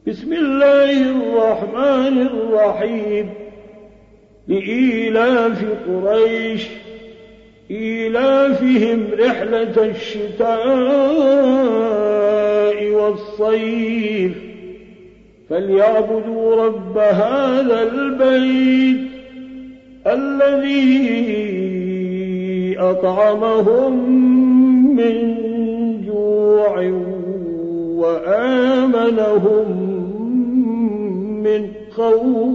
بسم الله الرحمن الرحيم لإيلاف قريش إيلافهم رحلة الشتاء والصيف فليعبدوا رب هذا البيت الذي أطعمهم من جوع وآمنهم من خوف.